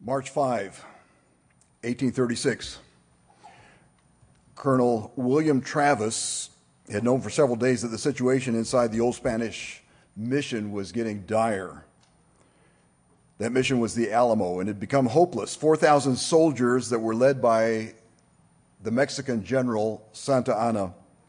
March 5, 1836. Colonel William Travis had known for several days that the situation inside the old Spanish mission was getting dire. That mission was the Alamo, and it had become hopeless. 4,000 soldiers that were led by the Mexican general Santa Anna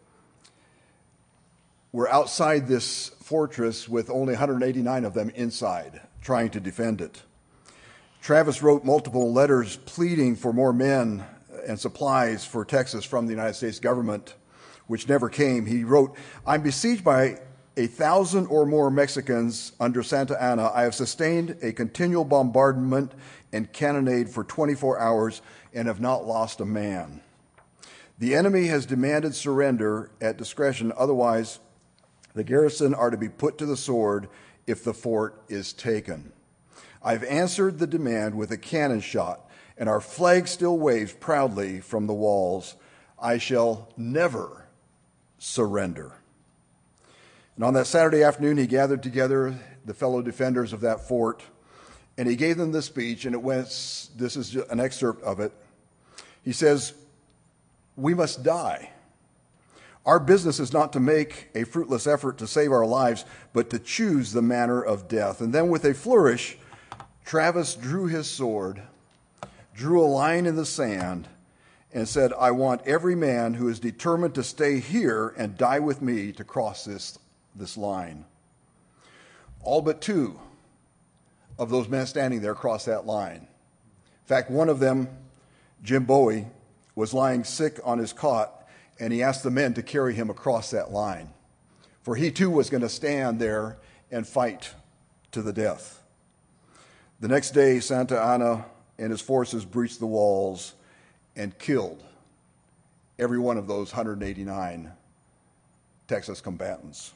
were outside this fortress with only 189 of them inside, trying to defend it. Travis wrote multiple letters pleading for more men and supplies for Texas from the United States government, which never came. He wrote, "I'm besieged by 1,000 or more Mexicans under Santa Anna. I have sustained a continual bombardment and cannonade for 24 hours and have not lost a man. The enemy has demanded surrender at discretion. Otherwise, the garrison are to be put to the sword if the fort is taken. I've answered the demand with a cannon shot, and our flag still waves proudly from the walls. I shall never surrender." And on that Saturday afternoon, he gathered together the fellow defenders of that fort, and he gave them this speech, and this is an excerpt of it. He says, "We must die. Our business is not to make a fruitless effort to save our lives, but to choose the manner of death." And then with a flourish, Travis drew his sword, drew a line in the sand, and said, "I want every man who is determined to stay here and die with me to cross this line." All but two of those men standing there crossed that line. In fact, one of them, Jim Bowie, was lying sick on his cot, and he asked the men to carry him across that line, for he too was going to stand there and fight to the death. The next day, Santa Anna and his forces breached the walls and killed every one of those 189 Texas combatants.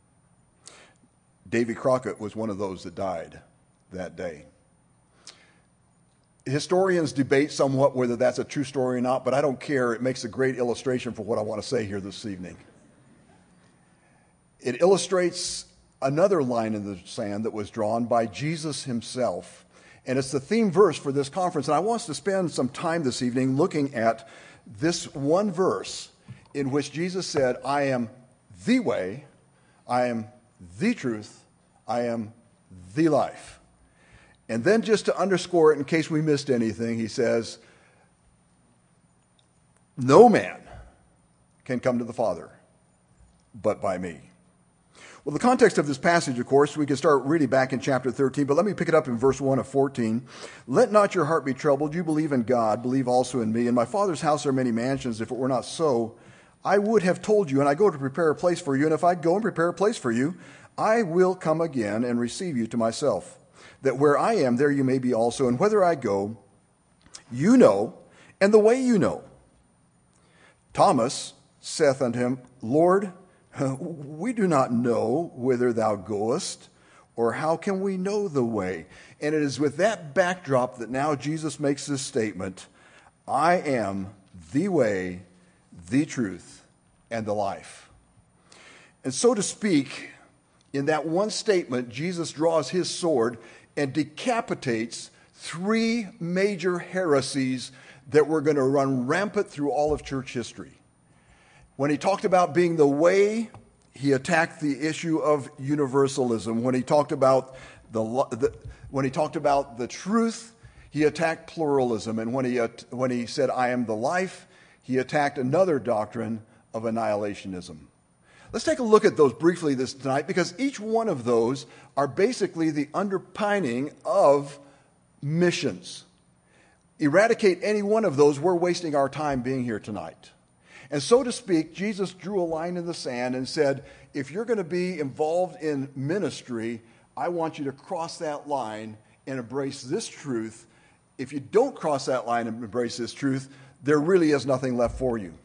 Davy Crockett was one of those that died that day. Historians debate somewhat whether that's a true story or not, but I don't care. It makes a great illustration for what I want to say here this evening. It illustrates another line in the sand that was drawn by Jesus himself, and it's the theme verse for this conference. And I want us to spend some time this evening looking at this one verse in which Jesus said, "I am the way, I am the truth, I am the life." And then just to underscore it in case we missed anything, he says, "No man can come to the Father but by me." Well, the context of this passage, of course, we can start really back in chapter 13, but let me pick it up in verse 1 of 14. "Let not your heart be troubled. You believe in God, believe also in me. In my Father's house are many mansions. If it were not so, I would have told you, and I go to prepare a place for you. And if I go and prepare a place for you, I will come again and receive you to myself, that where I am, there you may be also. And whither I go, you know, and the way you know." Thomas saith unto him, "Lord, we do not know whither thou goest, or how can we know the way?" And it is with that backdrop that now Jesus makes this statement, "I am the way, the truth, and the life." And so to speak, in that one statement, Jesus draws his sword and decapitates three major heresies that were going to run rampant through all of church history. When he talked about being the way, he attacked the issue of universalism. When he talked about the truth, he attacked pluralism. And when he said, "I am the life," he attacked another doctrine of annihilationism. Let's take a look at those briefly tonight, because each one of those are basically the underpinning of missions. Eradicate any one of those, we're wasting our time being here tonight. And so to speak, Jesus drew a line in the sand and said, if you're going to be involved in ministry, I want you to cross that line and embrace this truth. If you don't cross that line and embrace this truth, there really is nothing left for you.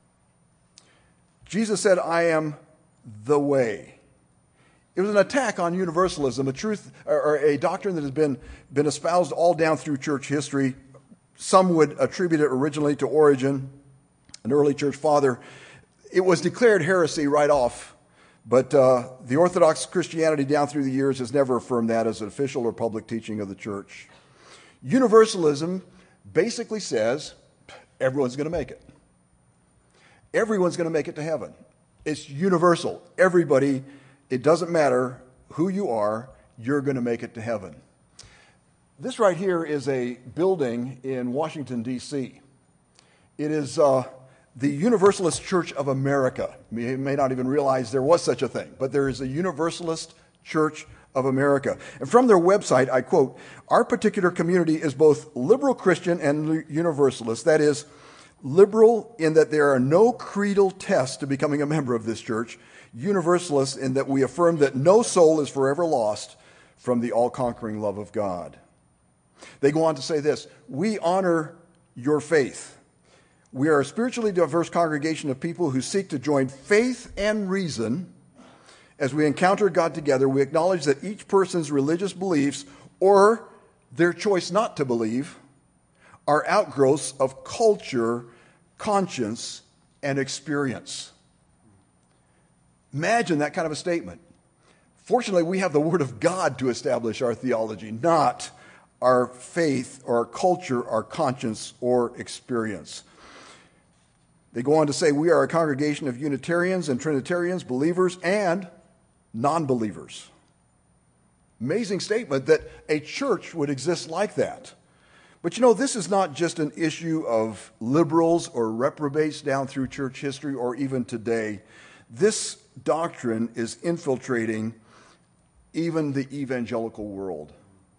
Jesus said, "I am the way." It was an attack on universalism, a truth or a doctrine that has been espoused all down through church history. Some would attribute it originally to Origen, an early church father. It was declared heresy right off, but the Orthodox Christianity down through the years has never affirmed that as an official or public teaching of the church. Universalism basically says everyone's going to make it. Everyone's going to make it to heaven. It's universal. Everybody, it doesn't matter who you are, you're going to make it to heaven. This right here is a building in Washington, D.C. It is the Universalist Church of America. You may not even realize there was such a thing, but there is a Universalist Church of America. And from their website, I quote, "Our particular community is both liberal Christian and universalist. That is, liberal in that there are no creedal tests to becoming a member of this church. Universalist in that we affirm that no soul is forever lost from the all-conquering love of God." They go on to say this: "We honor your faith. We are a spiritually diverse congregation of people who seek to join faith and reason. As we encounter God together, we acknowledge that each person's religious beliefs or their choice not to believe are outgrowths of culture, conscience, and experience." Imagine that kind of a statement. Fortunately, we have the Word of God to establish our theology, not our faith or our culture, our conscience, or experience. They go on to say, "We are a congregation of Unitarians and Trinitarians, believers and non-believers." Amazing statement that a church would exist like that. But you know, this is not just an issue of liberals or reprobates down through church history or even today. This doctrine is infiltrating even the evangelical world.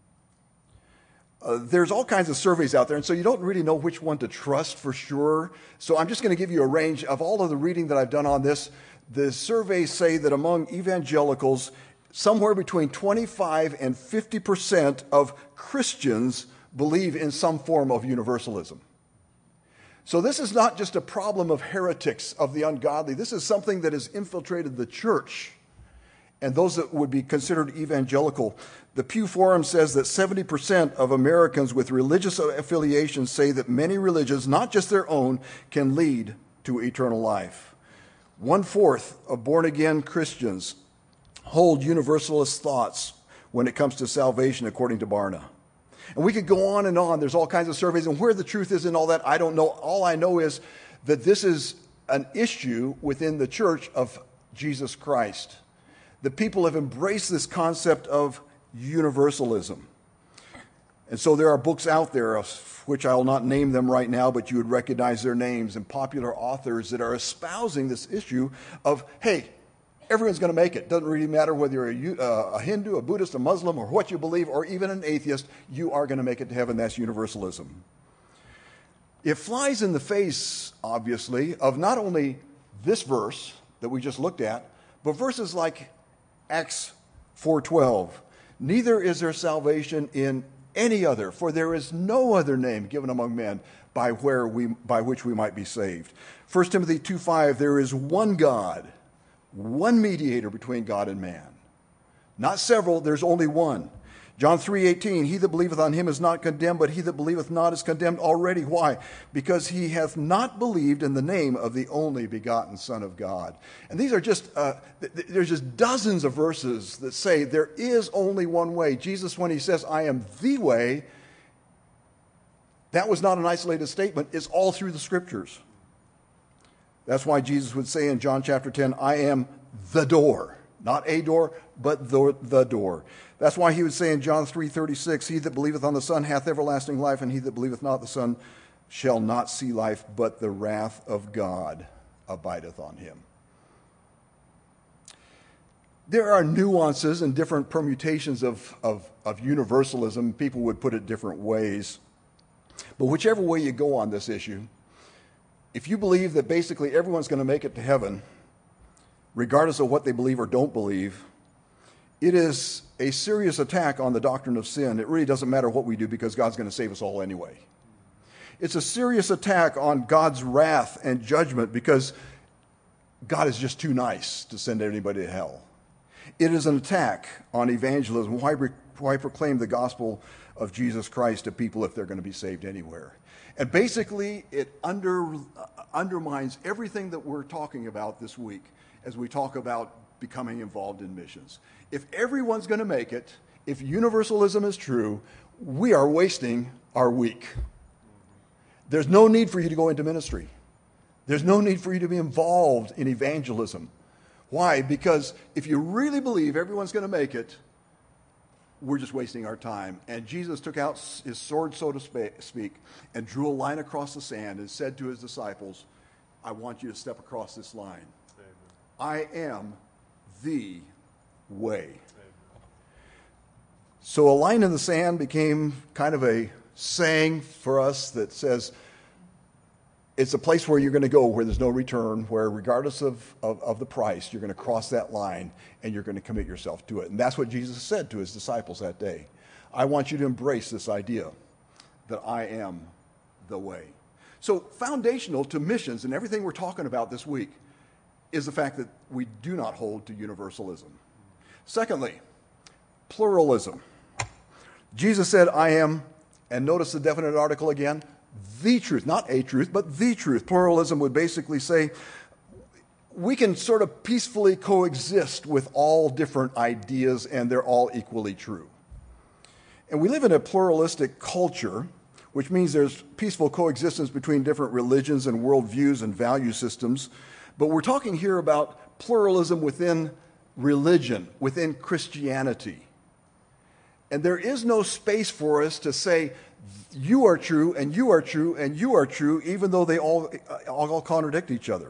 There's all kinds of surveys out there, and so you don't really know which one to trust for sure. So I'm just going to give you a range of all of the reading that I've done on this. The surveys say that among evangelicals, somewhere between 25 and 50% of Christians believe in some form of universalism. So this is not just a problem of heretics, of the ungodly. This is something that has infiltrated the church and those that would be considered evangelical. The Pew Forum says that 70% of Americans with religious affiliations say that many religions, not just their own, can lead to eternal life. 1/4 of born-again Christians hold universalist thoughts when it comes to salvation, according to Barna. And we could go on and on. There's all kinds of surveys, and where the truth is in all that, I don't know. All I know is that this is an issue within the church of Jesus Christ. The people have embraced this concept of universalism. And so there are books out there, of which I'll not name them right now, but you would recognize their names, and popular authors that are espousing this issue of, hey, everyone's going to make it. Doesn't really matter whether you're a Hindu, a Buddhist, a Muslim, or what you believe, or even an atheist, you are going to make it to heaven. That's universalism. It flies in the face, obviously, of not only this verse that we just looked at, but verses like Acts 4:12. "Neither is there salvation in any other, for there is no other name given among men by which we might be saved." 1 Timothy 2:5, "There is one God, one mediator between God and man." Not several, there's only one. John 3:18, "He that believeth on him is not condemned, but he that believeth not is condemned already." Why? "Because he hath not believed in the name of the only begotten Son of God." And these are just, there's just dozens of verses that say there is only one way. Jesus, when he says, "I am the way," that was not an isolated statement. It's all through the scriptures. That's why Jesus would say in John chapter 10, "I am the door." Not a door, but the door. That's why he would say in John 3:36, "He that believeth on the Son hath everlasting life, and he that believeth not the Son shall not see life, but the wrath of God abideth on him." There are nuances and different permutations of universalism. People would put it different ways. But whichever way you go on this issue, if you believe that basically everyone's going to make it to heaven, regardless of what they believe or don't believe, it is a serious attack on the doctrine of sin. It really doesn't matter what we do because God's going to save us all anyway. It's a serious attack on God's wrath and judgment because God is just too nice to send anybody to hell. It is an attack on evangelism. Why proclaim the gospel of Jesus Christ to people if they're going to be saved anywhere? And basically, it undermines everything that we're talking about this week as we talk about becoming involved in missions. If everyone's going to make it, if universalism is true, we are wasting our week. There's no need for you to go into ministry. There's no need for you to be involved in evangelism. Why? Because if you really believe everyone's going to make it, we're just wasting our time. And Jesus took out his sword, so to speak, and drew a line across the sand and said to his disciples, I want you to step across this line. Amen. I am the way. Amen. So a line in the sand became kind of a saying for us that says, it's a place where you're going to go where there's no return, where regardless of the price, you're going to cross that line and you're going to commit yourself to it. And that's what Jesus said to his disciples that day. I want you to embrace this idea that I am the way. So foundational to missions and everything we're talking about this week is the fact that we do not hold to universalism. Secondly, pluralism. Jesus said, I am, and notice the definite article again, the truth, not a truth, but the truth. Pluralism would basically say we can sort of peacefully coexist with all different ideas and they're all equally true. And we live in a pluralistic culture, which means there's peaceful coexistence between different religions and worldviews and value systems. But we're talking here about pluralism within religion, within Christianity. And there is no space for us to say, you are true, and you are true, and you are true, even though they all contradict each other.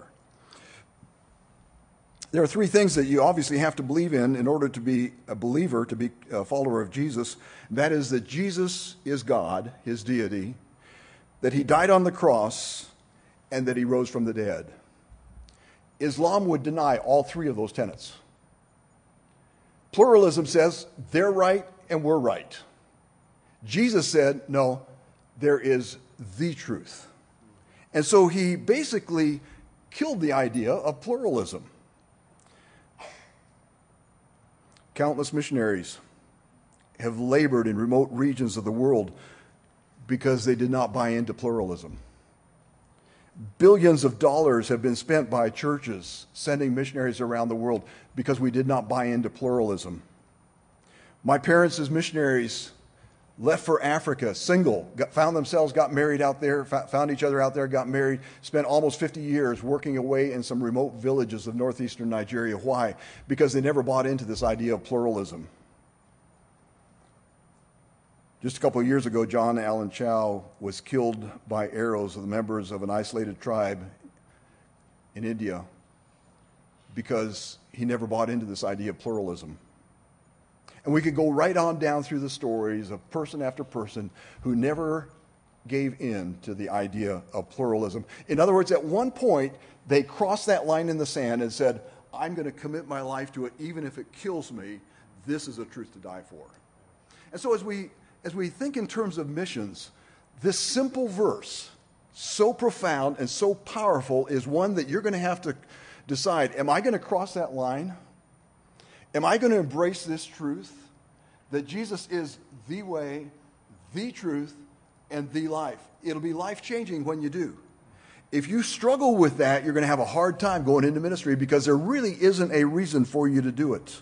There are three things that you obviously have to believe in order to be a believer, to be a follower of Jesus. That is that Jesus is God, his deity, that he died on the cross, and that he rose from the dead. Islam would deny all three of those tenets. Pluralism says they're right and we're right. Jesus said, no, there is the truth. And so he basically killed the idea of pluralism. Countless missionaries have labored in remote regions of the world because they did not buy into pluralism. Billions of dollars have been spent by churches sending missionaries around the world because we did not buy into pluralism. My parents as missionaries left for Africa, single, found themselves, got married out there, found each other out there, got married, spent almost 50 years working away in some remote villages of northeastern Nigeria. Why? Because they never bought into this idea of pluralism. Just a couple of years ago, John Allen Chow was killed by arrows of the members of an isolated tribe in India because he never bought into this idea of pluralism. And we could go right on down through the stories of person after person who never gave in to the idea of pluralism. In other words, at one point, they crossed that line in the sand and said, I'm going to commit my life to it, even if it kills me. This is a truth to die for. And so as we think in terms of missions, this simple verse, so profound and so powerful, is one that you're going to have to decide, am I going to cross that line? Am I going to embrace this truth that Jesus is the way, the truth, and the life? It'll be life-changing when you do. If you struggle with that, you're going to have a hard time going into ministry because there really isn't a reason for you to do it.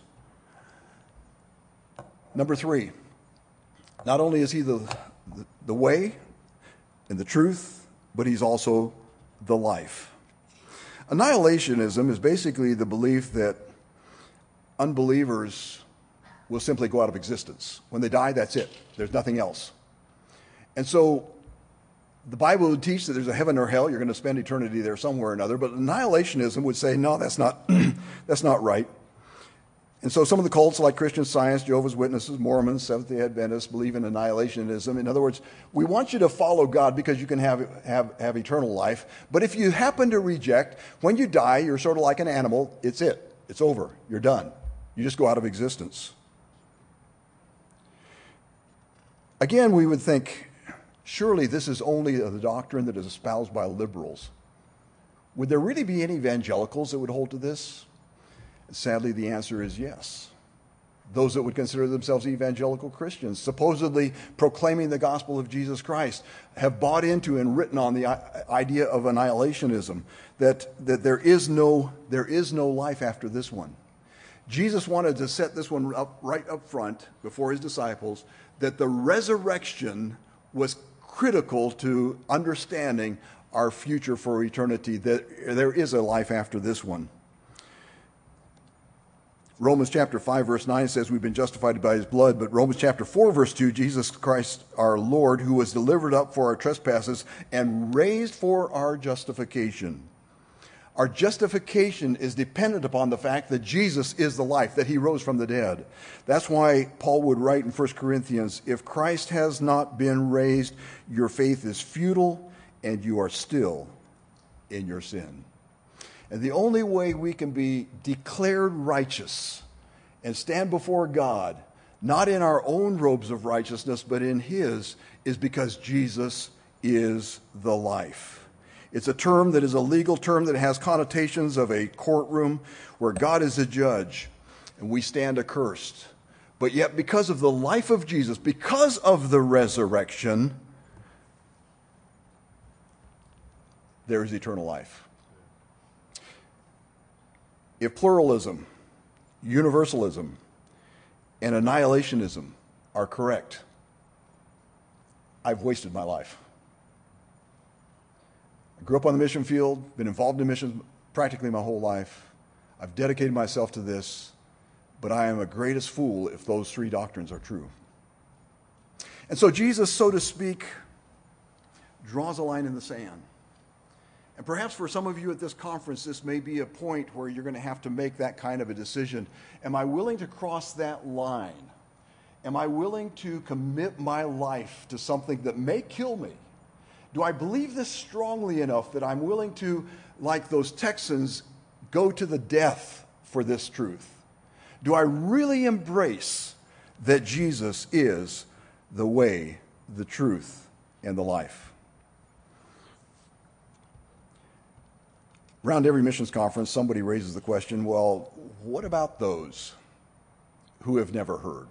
Number 3, not only is he the way and the truth, but he's also the life. Annihilationism is basically the belief that unbelievers will simply go out of existence. When they die, that's it. There's nothing else. And so the Bible would teach that there's a heaven or hell. You're going to spend eternity there somewhere or another. But annihilationism would say, no, that's not, that's not right. And so some of the cults like Christian Science, Jehovah's Witnesses, Mormons, Seventh-day Adventists believe in annihilationism. In other words, we want you to follow God because you can have eternal life. But if you happen to reject, when you die, you're sort of like an animal. It's it. It's over. You're done. You just go out of existence. Again, we would think, surely this is only the doctrine that is espoused by liberals. Would there really be any evangelicals that would hold to this? Sadly, the answer is yes. Those that would consider themselves evangelical Christians, supposedly proclaiming the gospel of Jesus Christ, have bought into and written on the idea of annihilationism, that there is no life after this one. Jesus wanted to set this one up right up front before his disciples, that the resurrection was critical to understanding our future for eternity, that there is a life after this one. Romans chapter 5, verse 9 says we've been justified by his blood, but Romans chapter 4, verse 2, Jesus Christ our Lord, who was delivered up for our trespasses and raised for our justification. Our justification is dependent upon the fact that Jesus is the life, that he rose from the dead. That's why Paul would write in 1 Corinthians, if Christ has not been raised, your faith is futile and you are still in your sin. And the only way we can be declared righteous and stand before God, not in our own robes of righteousness, but in his, is because Jesus is the life. It's a term that is a legal term that has connotations of a courtroom where God is a judge and we stand accursed. But yet, because of the life of Jesus, because of the resurrection, there is eternal life. If pluralism, universalism, and annihilationism are correct, I've wasted my life. I grew up on the mission field, been involved in missions practically my whole life. I've dedicated myself to this, but I am a greatest fool if those three doctrines are true. And so Jesus, so to speak, draws a line in the sand. And perhaps for some of you at this conference, this may be a point where you're going to have to make that kind of a decision. Am I willing to cross that line? Am I willing to commit my life to something that may kill me? Do I believe this strongly enough that I'm willing to, like those Texans, go to the death for this truth? Do I really embrace that Jesus is the way, the truth, and the life? Around every missions conference, somebody raises the question, well, what about those who have never heard?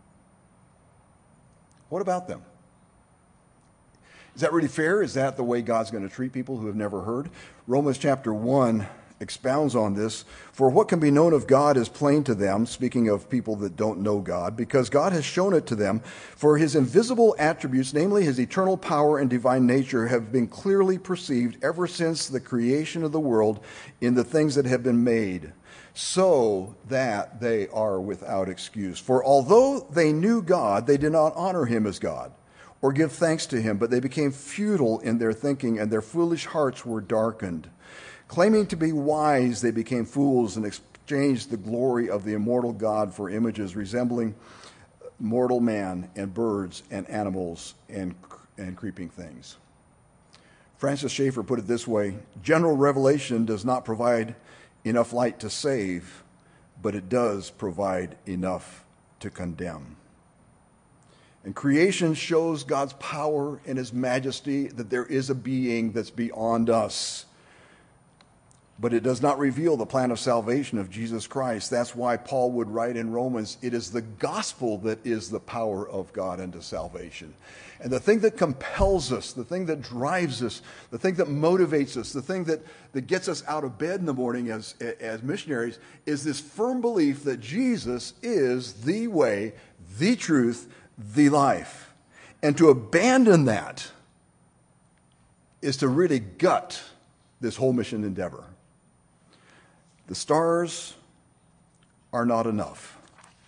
What about them? Is that really fair? Is that the way God's going to treat people who have never heard? Romans chapter 1 expounds on this. For what can be known of God is plain to them, speaking of people that don't know God, because God has shown it to them. For his invisible attributes, namely his eternal power and divine nature, have been clearly perceived ever since the creation of the world in the things that have been made, so that they are without excuse. For although they knew God, they did not honor him as God or give thanks to him, but they became futile in their thinking, and their foolish hearts were darkened. Claiming to be wise, they became fools and exchanged the glory of the immortal God for images resembling mortal man and birds and animals and creeping things. Francis Schaeffer put it this way: general revelation does not provide enough light to save, but it does provide enough to condemn. And creation shows God's power and his majesty, that there is a being that's beyond us. But it does not reveal the plan of salvation of Jesus Christ. That's why Paul would write in Romans, it is the gospel that is the power of God unto salvation. And the thing that compels us, the thing that drives us, the thing that motivates us, the thing that gets us out of bed in the morning as missionaries is this firm belief that Jesus is the way, the truth, the life. And to abandon that is to really gut this whole mission endeavor. The stars are not enough.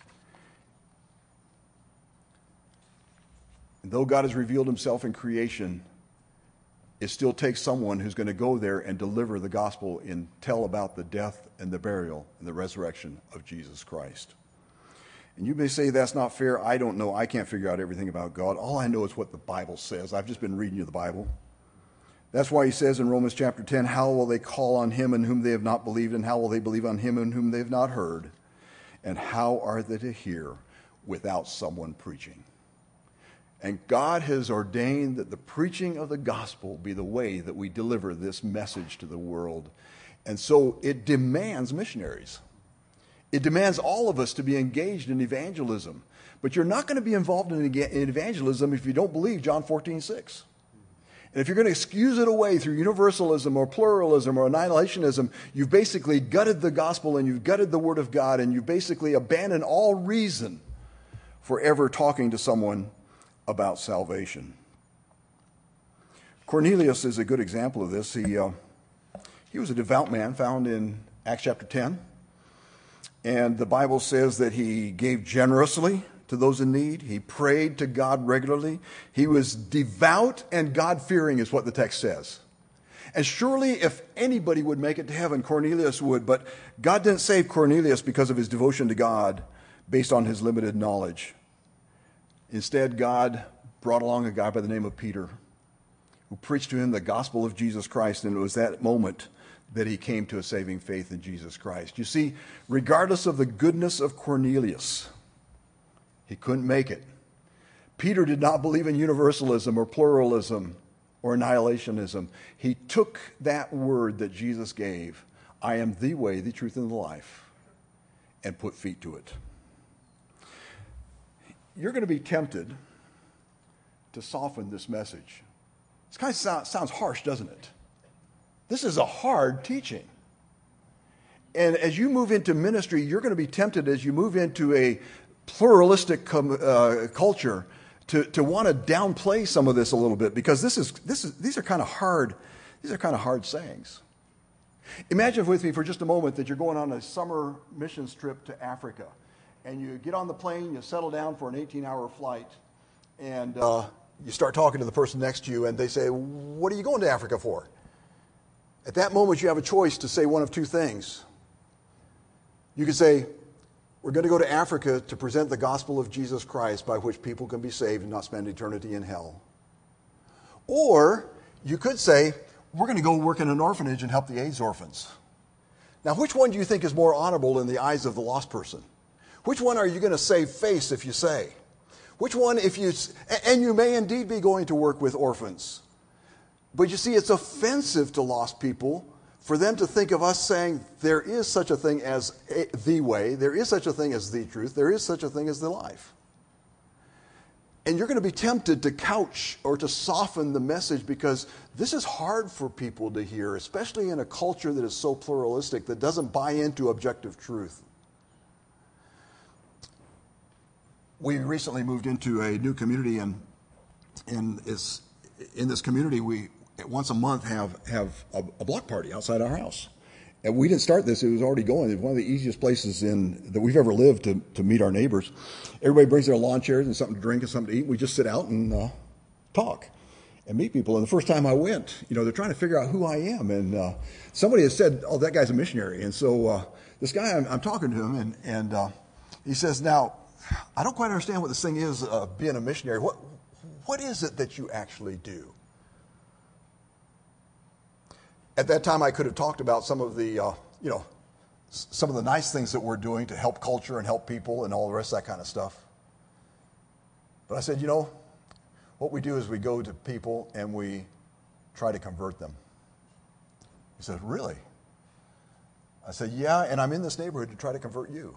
And though God has revealed himself in creation, it still takes someone who's going to go there and deliver the gospel and tell about the death and the burial and the resurrection of Jesus Christ. And you may say, that's not fair. I don't know. I can't figure out everything about God. All I know is what the Bible says. I've just been reading you the Bible. That's why he says in Romans chapter 10, how will they call on him in whom they have not believed, and how will they believe on him in whom they have not heard? And how are they to hear without someone preaching? And God has ordained that the preaching of the gospel be the way that we deliver this message to the world. And so it demands missionaries. It demands all of us to be engaged in evangelism. But you're not going to be involved in evangelism if you don't believe John 14:6. And if you're going to excuse it away through universalism or pluralism or annihilationism, you've basically gutted the gospel and you've gutted the word of God, and you've basically abandoned all reason for ever talking to someone about salvation. Cornelius is a good example of this. He was a devout man found in Acts chapter 10. And the Bible says that he gave generously to those in need. He prayed to God regularly. He was devout and God-fearing is what the text says. And surely if anybody would make it to heaven, Cornelius would. But God didn't save Cornelius because of his devotion to God based on his limited knowledge. Instead, God brought along a guy by the name of Peter who preached to him the gospel of Jesus Christ. And it was that moment that he came to a saving faith in Jesus Christ. You see, regardless of the goodness of Cornelius, he couldn't make it. Peter did not believe in universalism or pluralism or annihilationism. He took that word that Jesus gave, I am the way, the truth, and the life, and put feet to it. You're going to be tempted to soften this message. This kind of sounds harsh, doesn't it? This is a hard teaching. And as you move into ministry, you're going to be tempted as you move into a pluralistic culture to want to downplay some of this a little bit, because these are kind of hard sayings. Imagine with me for just a moment that you're going on a summer missions trip to Africa, and you get on the plane, you settle down for an 18-hour flight, and you start talking to the person next to you, and they say, "What are you going to Africa for?" At that moment, you have a choice to say one of two things. You could say, we're going to go to Africa to present the gospel of Jesus Christ by which people can be saved and not spend eternity in hell. Or you could say, we're going to go work in an orphanage and help the AIDS orphans. Now, which one do you think is more honorable in the eyes of the lost person? Which one are you going to save face if you say? Which one and you may indeed be going to work with orphans. But you see, it's offensive to lost people for them to think of us saying there is such a thing as the way, there is such a thing as the truth, there is such a thing as the life. And you're going to be tempted to couch or to soften the message, because this is hard for people to hear, especially in a culture that is so pluralistic, that doesn't buy into objective truth. We recently moved into a new community, and in this community we once a month have a block party outside our house. And we didn't start this, it was already going. It's one of the easiest places that we've ever lived to meet our neighbors. Everybody brings their lawn chairs and something to drink and something to eat. We just sit out and talk and meet people. And the first time I went, they're trying to figure out who I am. And somebody has said, "Oh, that guy's a missionary." And so this guy, I'm talking to him, and he says, "Now, I don't quite understand what this thing is, being a missionary. What is it that you actually do?" At that time, I could have talked about some of the nice things that we're doing to help culture and help people and all the rest of that kind of stuff. But I said, what we do is we go to people and we try to convert them. He said, "Really?" I said, "Yeah, and I'm in this neighborhood to try to convert you."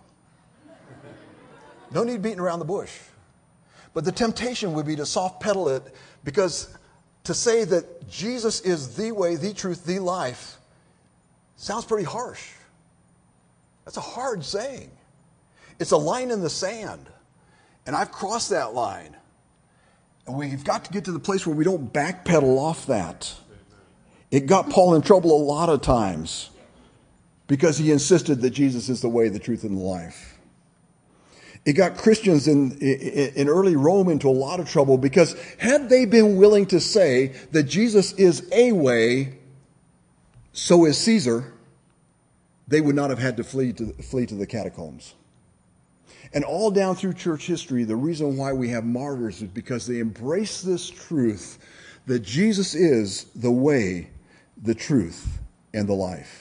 No need beating around the bush. But the temptation would be to soft pedal it, because to say that Jesus is the way, the truth, the life sounds pretty harsh. That's a hard saying. It's a line in the sand. And I've crossed that line. And we've got to get to the place where we don't backpedal off that. It got Paul in trouble a lot of times because he insisted that Jesus is the way, the truth, and the life. It got Christians in early Rome into a lot of trouble, because had they been willing to say that Jesus is a way, so is Caesar, they would not have had to flee to the catacombs. And all down through church history, the reason why we have martyrs is because they embrace this truth that Jesus is the way, the truth, and the life.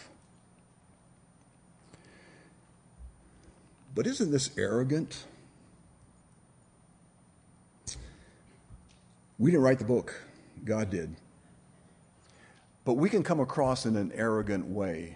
But isn't this arrogant? We didn't write the book. God did. But we can come across in an arrogant way.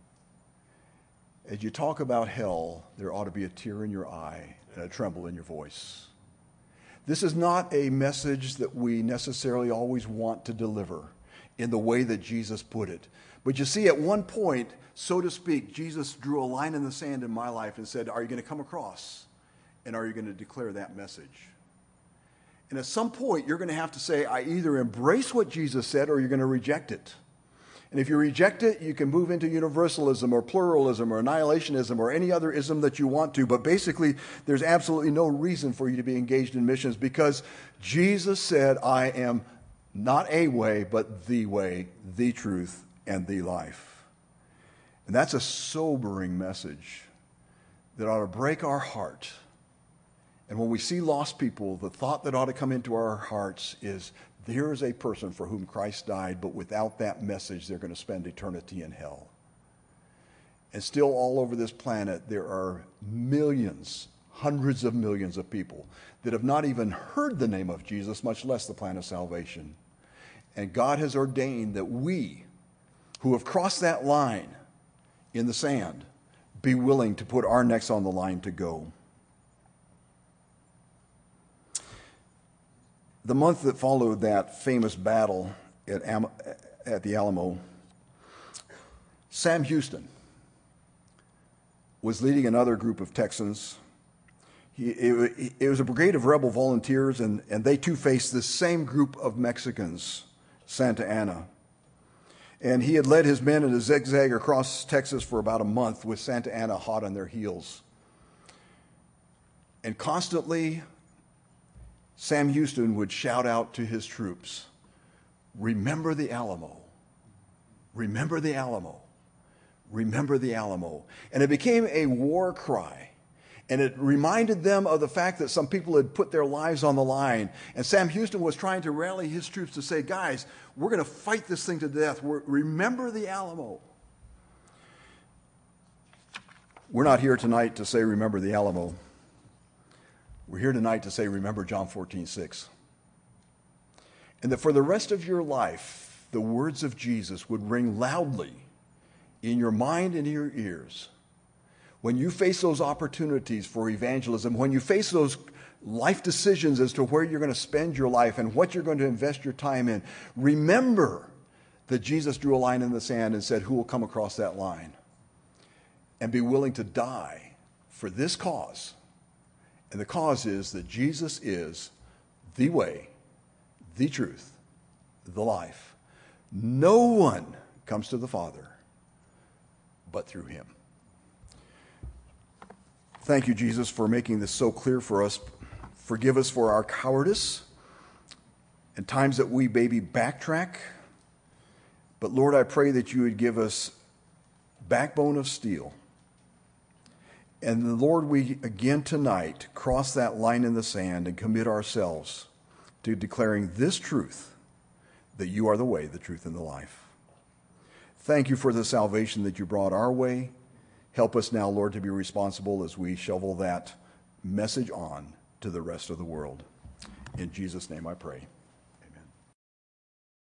As you talk about hell, there ought to be a tear in your eye and a tremble in your voice. This is not a message that we necessarily always want to deliver in the way that Jesus put it. But you see, at one point, so to speak, Jesus drew a line in the sand in my life and said, "Are you going to come across And are you going to declare that message? And at some point, you're going to have to say, I either embrace what Jesus said or you're going to reject it. And if you reject it, you can move into universalism or pluralism or annihilationism or any other ism that you want to. But basically, there's absolutely no reason for you to be engaged in missions because Jesus said, I am not a way, but the way, the truth, and the life. And that's a sobering message that ought to break our heart. And when we see lost people, the thought that ought to come into our hearts is, there is a person for whom Christ died, but without that message, they're going to spend eternity in hell. And still all over this planet, there are millions, hundreds of millions of people that have not even heard the name of Jesus, much less the plan of salvation. And God has ordained that we, who have crossed that line in the sand, be willing to put our necks on the line to go. The month that followed that famous battle at the Alamo, Sam Houston was leading another group of Texans. It was a brigade of rebel volunteers, and they too faced this same group of Mexicans, Santa Anna. And he had led his men in a zigzag across Texas for about a month with Santa Anna hot on their heels. And constantly, Sam Houston would shout out to his troops, remember the Alamo, remember the Alamo, remember the Alamo. And it became a war cry. And it reminded them of the fact that some people had put their lives on the line. And Sam Houston was trying to rally his troops to say, guys, we're going to fight this thing to death. Remember the Alamo. We're not here tonight to say, remember the Alamo. We're here tonight to say, remember John 14:6. And that for the rest of your life, the words of Jesus would ring loudly in your mind and in your ears. When you face those opportunities for evangelism, when you face those life decisions as to where you're going to spend your life and what you're going to invest your time in, remember that Jesus drew a line in the sand and said, who will come across that line? And be willing to die for this cause. And the cause is that Jesus is the way, the truth, the life. No one comes to the Father but through him. Thank you, Jesus, for making this so clear for us. Forgive us for our cowardice and times that we maybe backtrack. But Lord, I pray that you would give us backbone of steel. And Lord, we again tonight cross that line in the sand and commit ourselves to declaring this truth, that you are the way, the truth, and the life. Thank you for the salvation that you brought our way. Help us now, Lord, to be responsible as we shovel that message on to the rest of the world. In Jesus' name I pray.